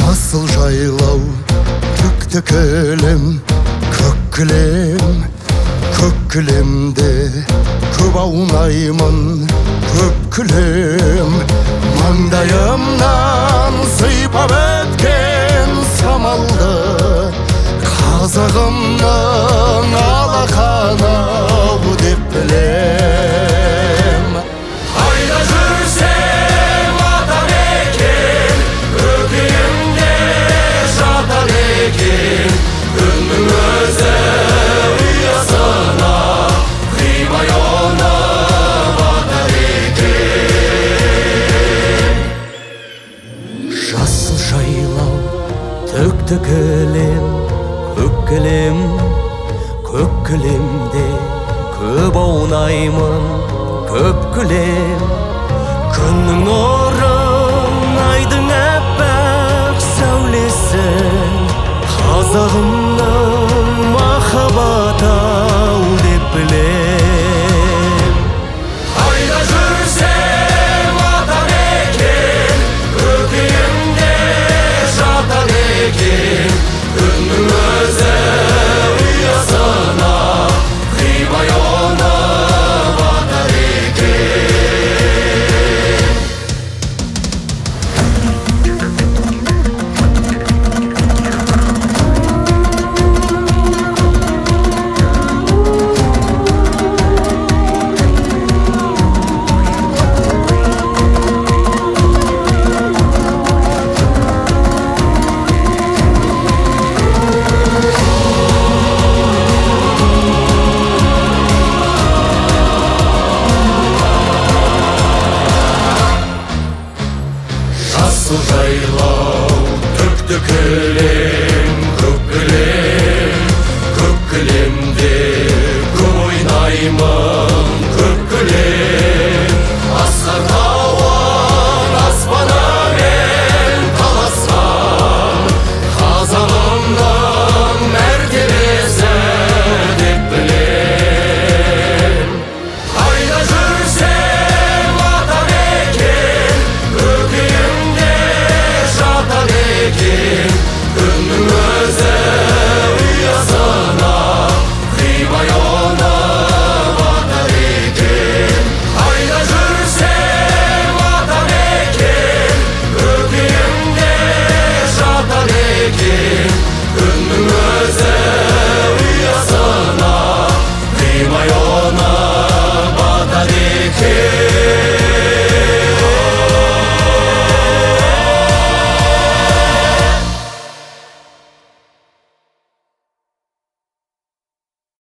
Жасыл жайлау, түкті кілем, көк кілем, көк кілемде көп аунаймын, көк кілем. Маңдайымнан сыйпап өткен самалды, қазағымның алақаны деп білем. Қайда жүрсем атан екен, көкейімде жатан екен. Күннің өзі ұясына қимай оңып атар екен. Жасыл жайлау, төкті кілем, көк кілем, көк кілемде көп аунаймын, көп кілем. Күннің нұрын, айдың әппақ сәулесін, қазағымның махаббаты деп білем. Қайда жүрсем атан екен, көкейімде жатан екен. Күннің өзі ұясына қимай оңып атар екен. Жасыл жайлау, түкті кілем,